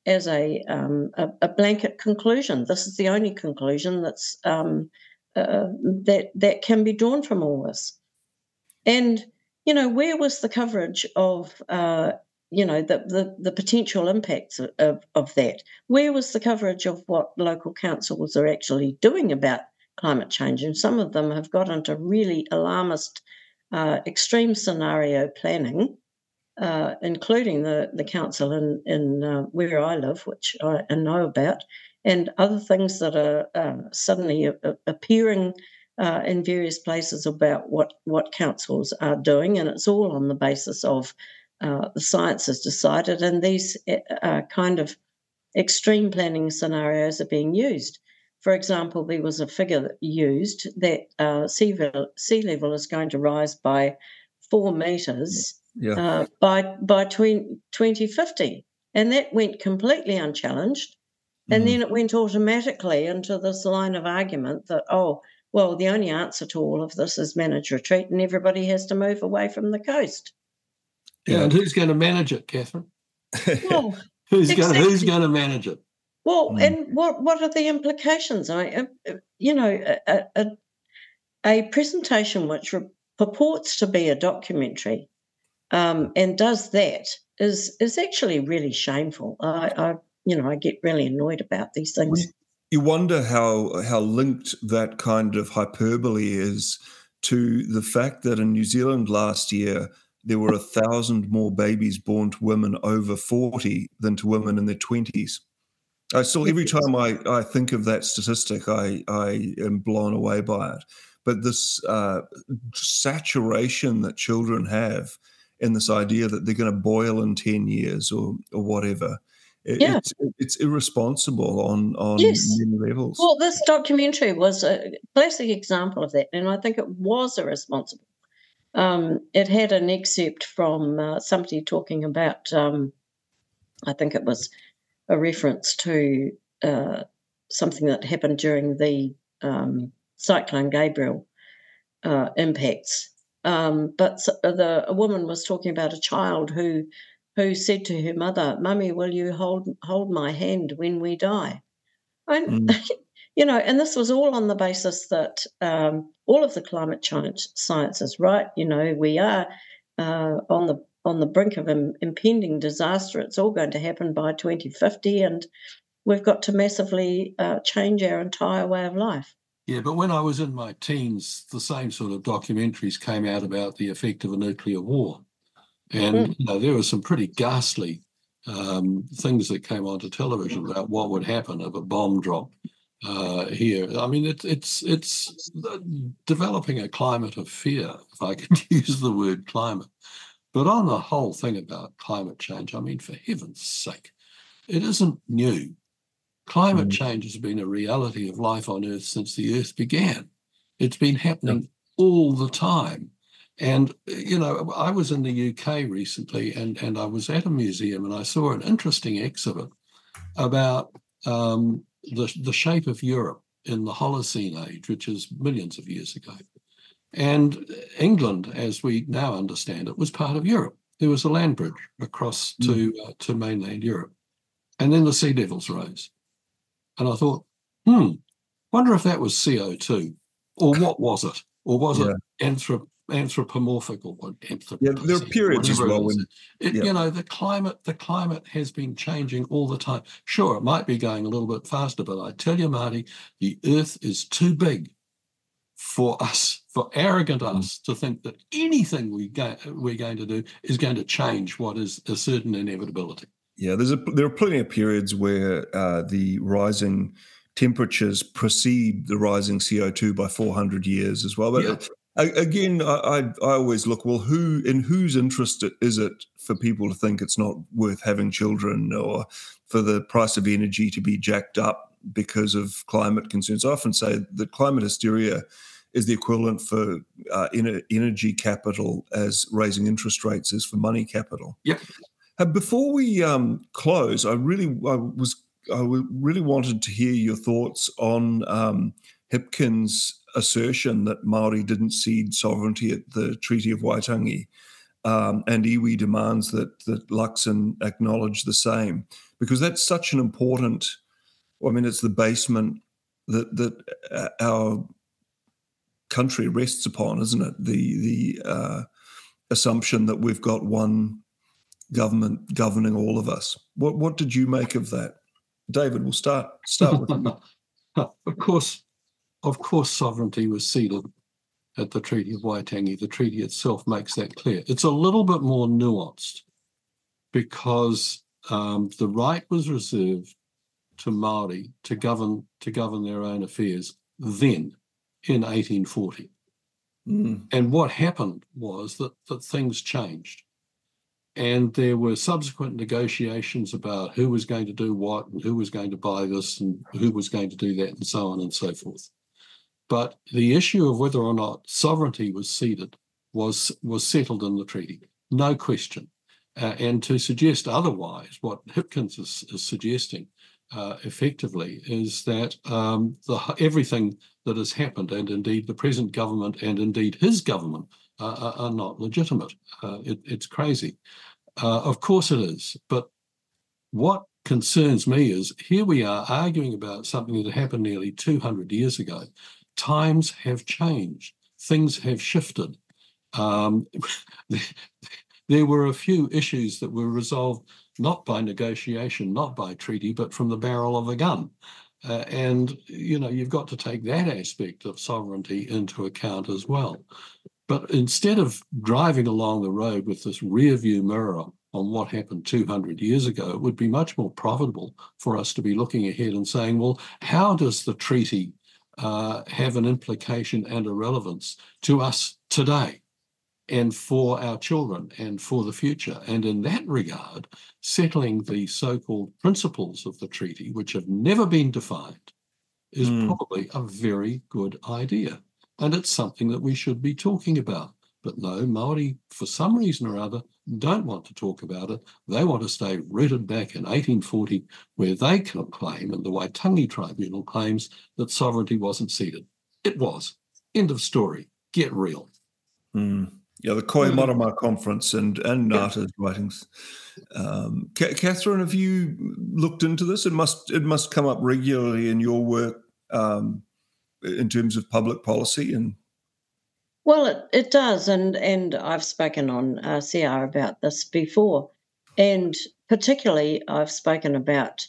blanket conclusion. This is the only conclusion that's that can be drawn from all this. And where was the coverage of the potential impacts of that? Where was the coverage of what local councils are actually doing about climate change? And some of them have got into really alarmist, extreme scenario planning. Including the council in where I live, which I know about, and other things that are suddenly appearing in various places about what councils are doing, and it's all on the basis of the science has decided, and these kind of extreme planning scenarios are being used. For example, there was a figure used that sea level is going to rise by 4 metres. Yeah. By 2050. And that went completely unchallenged. And then it went automatically into this line of argument that, the only answer to all of this is managed retreat and everybody has to move away from the coast. Yeah, and who's going to manage it, Catherine? Well, who's going to manage it? Well, and what are the implications? A presentation which purports to be a documentary and does that is actually really shameful. I get really annoyed about these things. You wonder how linked that kind of hyperbole is to the fact that in New Zealand last year there were 1,000 more babies born to women over 40 than to women in their 20s. Every time I think of that statistic, I am blown away by it. But this saturation that children have in this idea that they're going to boil in 10 years or whatever. It's irresponsible on many levels. Well, this documentary was a classic example of that, and I think it was irresponsible. It had an excerpt from somebody talking about, I think it was a reference to something that happened during the Cyclone Gabriel impacts. But a woman was talking about a child who said to her mother, "Mummy, will you hold my hand when we die?" And and this was all on the basis that all of the climate change science is right. We are on the brink of an impending disaster. It's all going to happen by 2050, and we've got to massively change our entire way of life. Yeah, but when I was in my teens, the same sort of documentaries came out about the effect of a nuclear war. And there were some pretty ghastly things that came onto television about what would happen if a bomb dropped here. I mean, it's developing a climate of fear, if I could use the word climate. But on the whole thing about climate change, I mean, for heaven's sake, it isn't new. Climate change has been a reality of life on Earth since the Earth began. It's been happening all the time. And, I was in the UK recently and I was at a museum and I saw an interesting exhibit about the shape of Europe in the Holocene age, which is millions of years ago. And England, as we now understand it, was part of Europe. There was a land bridge across to mainland Europe. And then the sea levels rose. And I thought, wonder if that was CO2, or what was it? Or was it anthropomorphic or Yeah, there are periods as well when the climate has been changing all the time. Sure, it might be going a little bit faster, but I tell you, Marty, the Earth is too big for arrogant us to think that anything we're going to do is going to change what is a certain inevitability. Yeah, there are plenty of periods where the rising temperatures precede the rising CO2 by 400 years as well. But again, I always look, well, in whose interest is it for people to think it's not worth having children, or for the price of energy to be jacked up because of climate concerns? I often say that climate hysteria is the equivalent for energy capital as raising interest rates is for money capital. Yeah. Before we close, I really wanted to hear your thoughts on Hipkins' assertion that Māori didn't cede sovereignty at the Treaty of Waitangi, and iwi demands that Luxon acknowledge the same, because that's such an important. I mean, it's the basement that our country rests upon, isn't it? The assumption that we've got one government governing all of us. What did you make of that, David? We'll start with you. Of course, sovereignty was ceded at the Treaty of Waitangi. The treaty itself makes that clear. It's a little bit more nuanced because the right was reserved to Māori to govern their own affairs then in 1840. And what happened was that things changed. And there were subsequent negotiations about who was going to do what and who was going to buy this and who was going to do that and so on and so forth. But the issue of whether or not sovereignty was ceded was settled in the treaty, no question. And to suggest otherwise, what Hipkins is suggesting effectively is that everything that has happened, and indeed the present government and indeed his government, are not legitimate. It's crazy. Of course it is. But what concerns me is here we are arguing about something that happened nearly 200 years ago. Times have changed. Things have shifted. There were a few issues that were resolved not by negotiation, not by treaty, but from the barrel of a gun. And, you've got to take that aspect of sovereignty into account as well. But instead of driving along the road with this rear view mirror on what happened 200 years ago, it would be much more profitable for us to be looking ahead and saying, well, how does the treaty have an implication and a relevance to us today and for our children and for the future? And in that regard, settling the so-called principles of the treaty, which have never been defined, is probably a very good idea. And it's something that we should be talking about. But no, Māori, for some reason or other, don't want to talk about it. They want to stay rooted back in 1840, where they can claim, and the Waitangi Tribunal claims, that sovereignty wasn't ceded. It was. End of story. Get real. Yeah, the Koimarama Conference and Ngāta's writings. Catherine, have you looked into this? It must come up regularly in your work in terms of public policy and. Well, it does, and I've spoken on RCR about this before, and particularly I've spoken about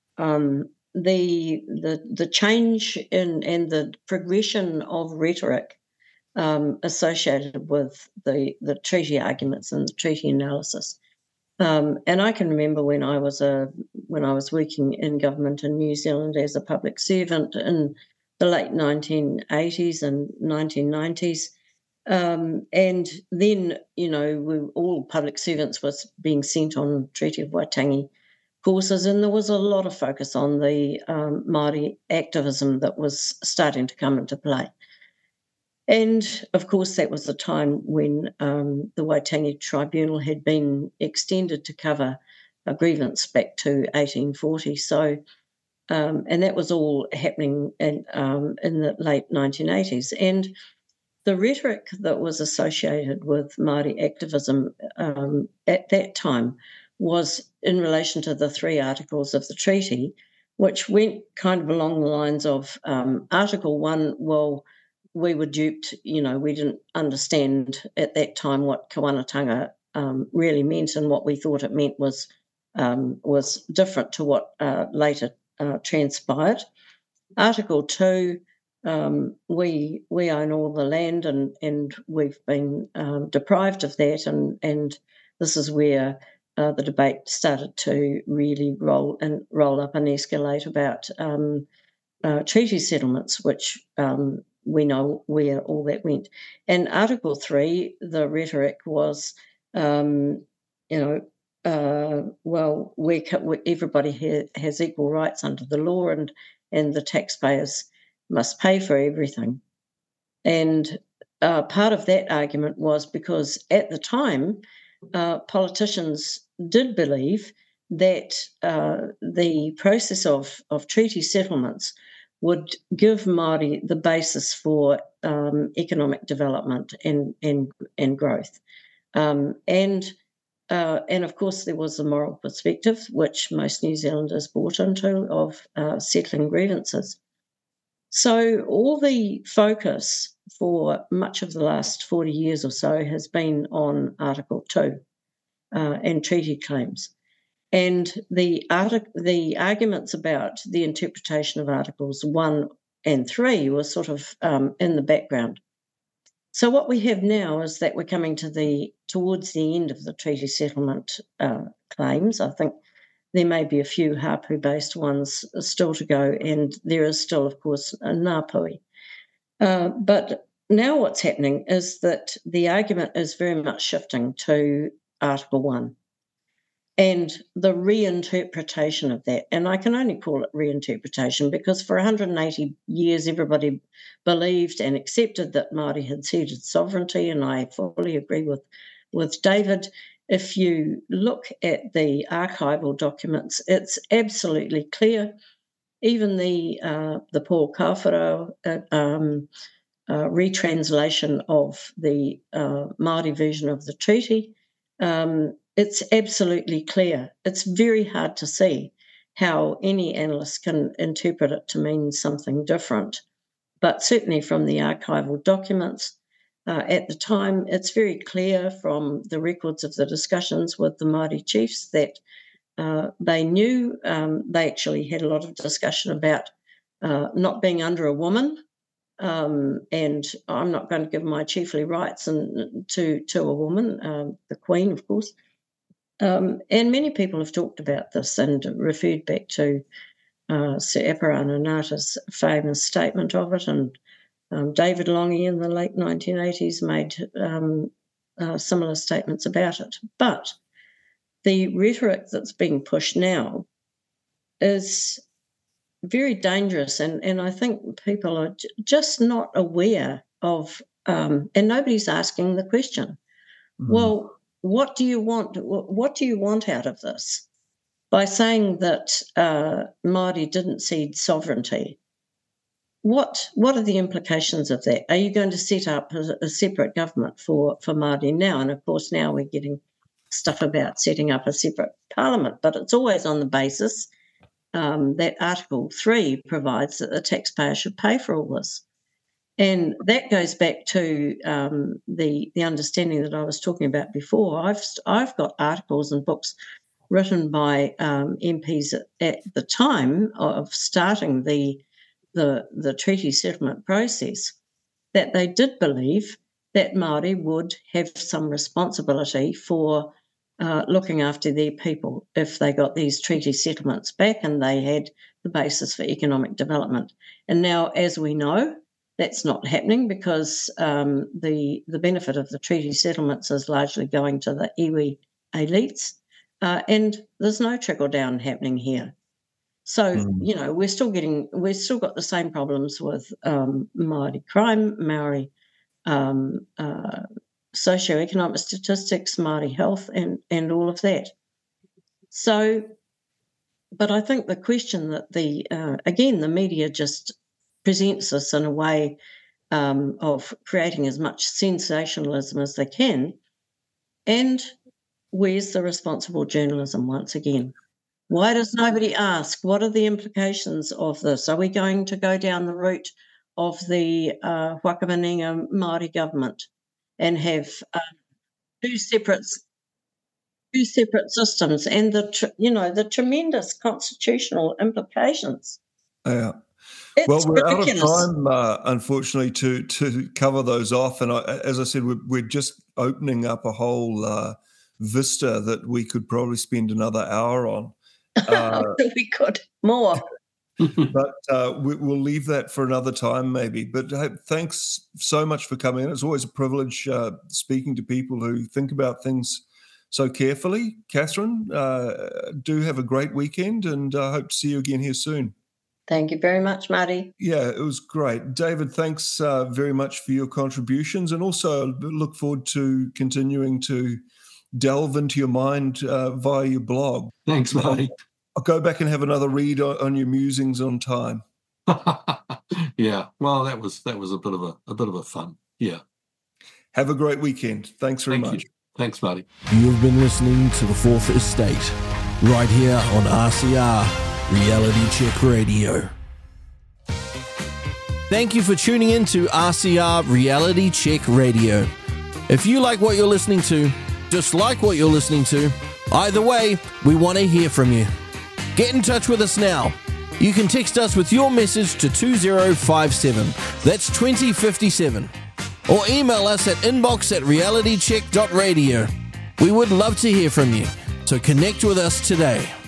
the change in and the progression of rhetoric associated with the treaty arguments and the treaty analysis. And I can remember when I was working in government in New Zealand as a public servant in the late 1980s and 1990s. And then, all public servants was being sent on Treaty of Waitangi courses, and there was a lot of focus on the Māori activism that was starting to come into play. And, of course, that was the time when the Waitangi Tribunal had been extended to cover a grievance back to 1840. So, and that was all happening in the late 1980s. And the rhetoric that was associated with Māori activism at that time was in relation to the 3 articles of the treaty, which went kind of along the lines of Article 1, well, we were duped. We didn't understand at that time what kawanatanga really meant, and what we thought it meant was different to what later transpired. Article 2, we own all the land, and we've been deprived of that, and this is where the debate started to really roll up and escalate about treaty settlements, which we know where all that went. And Article 3, the rhetoric was, everybody has equal rights under the law, and the taxpayers must pay for everything. And part of that argument was because at the time, politicians did believe that the process of treaty settlements would give Māori the basis for economic development and growth. And of course, there was the moral perspective, which most New Zealanders bought into, of settling grievances. So all the focus for much of the last 40 years or so has been on Article 2 and treaty claims. And the arguments about the interpretation of Articles 1 and 3 were sort of in the background. So what we have now is that we're coming towards the end of the treaty settlement claims. I think there may be a few Hapu-based ones still to go, and there is still, of course, a Ngāpuhi. But now what's happening is that the argument is very much shifting to Article 1 and the reinterpretation of that. And I can only call it reinterpretation because for 180 years everybody believed and accepted that Māori had ceded sovereignty, and I fully agree with David. If you look at the archival documents, it's absolutely clear. Even the Paul Kawhara retranslation of the Māori version of the treaty, it's absolutely clear. It's very hard to see how any analyst can interpret it to mean something different. But certainly from the archival documents at the time, it's very clear from the records of the discussions with the Māori chiefs that they knew. They actually had a lot of discussion about not being under a woman, and I'm not going to give my chiefly rights to a woman, the Queen, of course. And many people have talked about this and referred back to Sir Apirana Ngata's famous statement of it, and David Lange in the late 1980s made similar statements about it. But the rhetoric that's being pushed now is very dangerous, and I think people are just not aware of, and nobody's asking the question, well, what do you want? What do you want out of this? By saying that Māori didn't cede sovereignty, what are the implications of that? Are you going to set up a separate government for Māori now? And of course now we're getting stuff about setting up a separate parliament, but it's always on the basis that Article 3 provides that the taxpayer should pay for all this. And that goes back to the understanding that I was talking about before. I've got articles and books written by MPs at the time of starting the treaty settlement process, that they did believe that Māori would have some responsibility for looking after their people if they got these treaty settlements back and they had the basis for economic development. And now, as we know, that's not happening because the benefit of the treaty settlements is largely going to the iwi elites, and there's no trickle down happening here. So we're still got the same problems with Māori crime, Maori socioeconomic statistics, Māori health, and all of that. So, but I think the question that the media just presents us in a way of creating as much sensationalism as they can. And where's the responsible journalism once again? Why does nobody ask, what are the implications of this? Are we going to go down the route of the Whakamaninga Māori government and have two separate systems, and the tremendous constitutional implications. Yeah. It's we're ridiculous. out of time, unfortunately, to cover those off. And as I said, we're just opening up a whole vista that we could probably spend another hour on. We could more. But we'll leave that for another time, maybe. But thanks so much for coming in. It's always a privilege speaking to people who think about things so carefully. Catherine, do have a great weekend, and I hope to see you again here soon. Thank you very much, Marty. Yeah, it was great. David, thanks very much for your contributions, and also look forward to continuing to delve into your mind via your blog. Thanks, Marty. I'll go back and have another read on your musings on time. Yeah, well, that was a bit of a fun. Yeah. Have a great weekend. Thanks very much. You. Thanks, Marty. You've been listening to The Fourth Estate, right here on RCR Reality Check Radio. Thank you for tuning in to RCR Reality Check Radio. If you like what you're listening to, dislike what you're listening to, either way, we want to hear from you. Get in touch with us now. You can text us with your message to 2057. That's 2057. Or email us at inbox@realitycheck.radio. We would love to hear from you, so connect with us today.